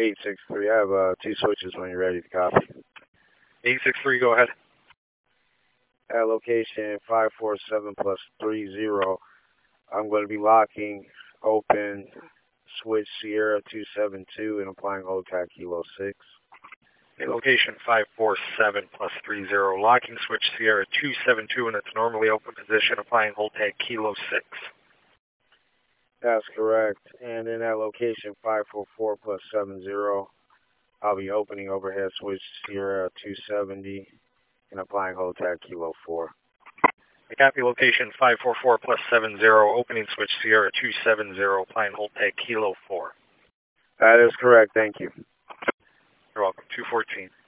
863, I have 2 switches when you're ready to copy. 863, go ahead. At location 547 plus 30, I'm going to be locking open switch Sierra 272 and applying hold tag Kilo 6. At location 547 plus 30, locking switch Sierra 272 in its normally open position, applying hold tag Kilo 6. That's correct. And then at location 544 plus 70, I'll be opening overhead switch Sierra 270 and applying hold tag Kilo 4. I copy location 544 plus 70, opening switch Sierra 270, applying hold tag Kilo 4. That is correct. Thank you. You're welcome. 214.